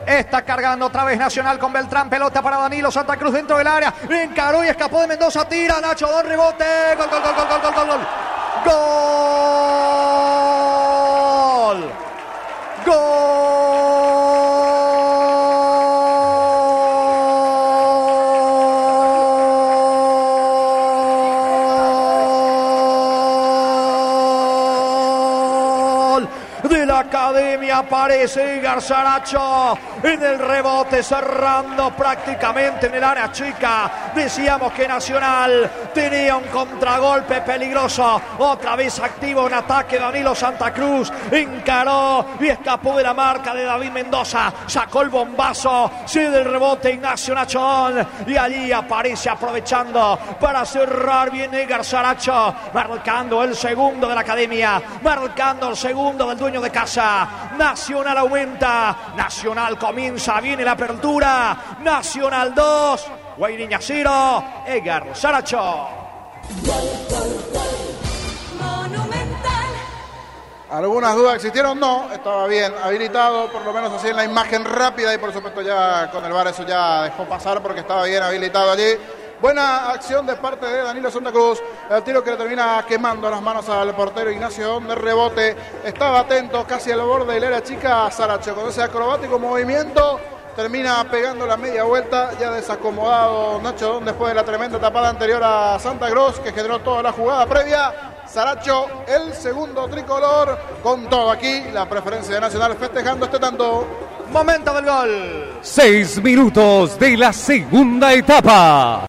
Está cargando otra vez Nacional con Beltrán. Pelota para Danilo Santa Cruz dentro del área. Encaró y escapó de Mendoza. Tira Nacho, dos rebote. Gol, gol, gol, gol, gol, gol, gol, gol. Gol. Gol de la Academia. Aparece Edgar Saracho en el rebote, cerrando prácticamente en el área chica. Decíamos que Nacional tenía un contragolpe peligroso. Otra vez activo en ataque Danilo Santa Cruz. Encaró y escapó de la marca de David Mendoza. Sacó el bombazo. Cede el rebote Ignacio Nachón. Y allí aparece aprovechando para cerrar bien Edgar Saracho. Marcando el segundo de la Academia. Marcando el segundo del dueño de casa. Nacional aumenta. Nacional comienza. Viene la apertura. Nacional 2. Guairiña 0. Edgar Saracho. ¿Algunas dudas existieron? No, estaba bien habilitado, por lo menos así en la imagen rápida, y por supuesto ya con el VAR eso ya dejó pasar porque estaba bien habilitado allí. Buena acción de parte de Danilo Santa Cruz, el tiro que le termina quemando las manos al portero Ignacio, de rebote, estaba atento casi al borde del área chica Saracho, con ese acrobático movimiento termina pegando la media vuelta, ya desacomodado Nacho Don después de la tremenda tapada anterior a Santa Cruz que generó toda la jugada previa. Saracho, el segundo tricolor, con todo aquí, la preferencia de Nacional festejando este tanto. Momento del gol. 6 minutos de la segunda etapa.